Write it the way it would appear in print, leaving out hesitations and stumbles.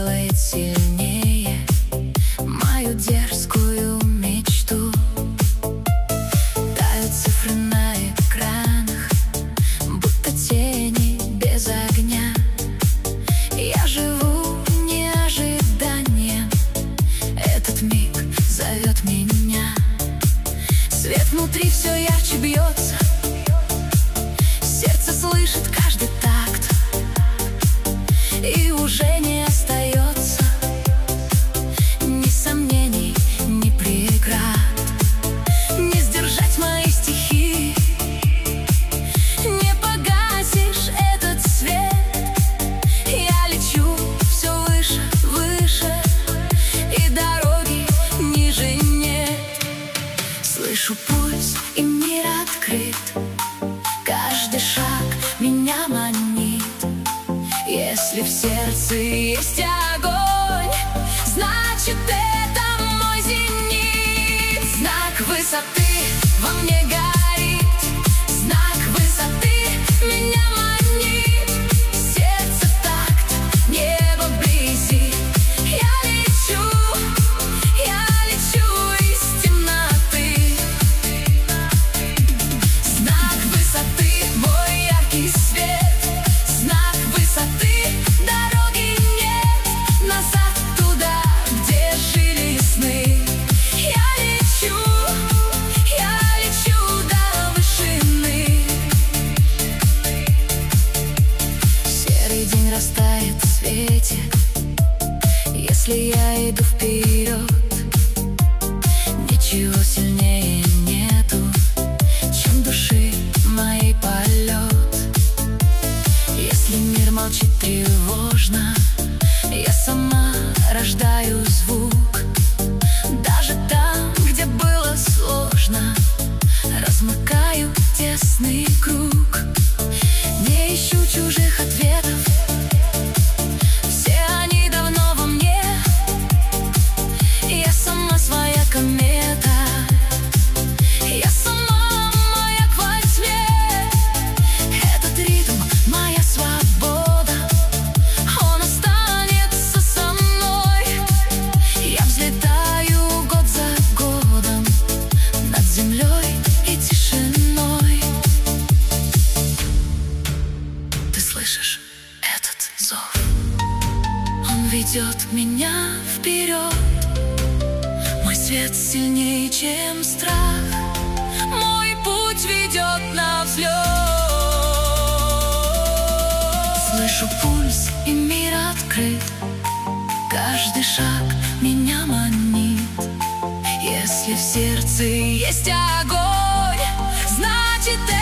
делает сильнее мою дерзкую мечту. Тают цифры на экранах, будто тени без огня. Я живу неожиданием, этот миг зовет меня. Свет внутри все ярче бьется, сердце слышит каждый такт, и уже не остается ни сомнений, ни преград. Не сдержать мои стихи, не погасишь этот свет. Я лечу все выше, выше, и дороги ниже нет. Слышу пульс, и мир открыт, каждый шаг меня манит. Если в сердце есть огонь, значит это мой зенит. Знак высоты во мне горит, знак высоты меня манит. Сердце такт, небо вблизи. Я лечу из темноты. Знак высоты мой яркий свет, знак высоты, дороги нет назад туда, где жили сны. Я лечу до вышины. Серый день растает в свете, если я иду вперед. Ничего сильнее нету, чем души моей полет. Если мир молчит тревожно, я сама рождаю звук. Даже там, где было сложно, размыкаю тесный круг. Не ищу чужих ответов, все они давно во мне. Я сама своя комета, я сама маяк во тьме. Этот ритм — моя свобода, он останется со мной. Я взлетаю год за годом над землей и тишиной. Ты слышишь этот зов? Он ведет меня вперед. Мой свет сильнее, чем страх, мой путь ведет на взлет. Слышу пульс, и мир открыт, каждый шаг меня манит. Если в сердце есть огонь, значит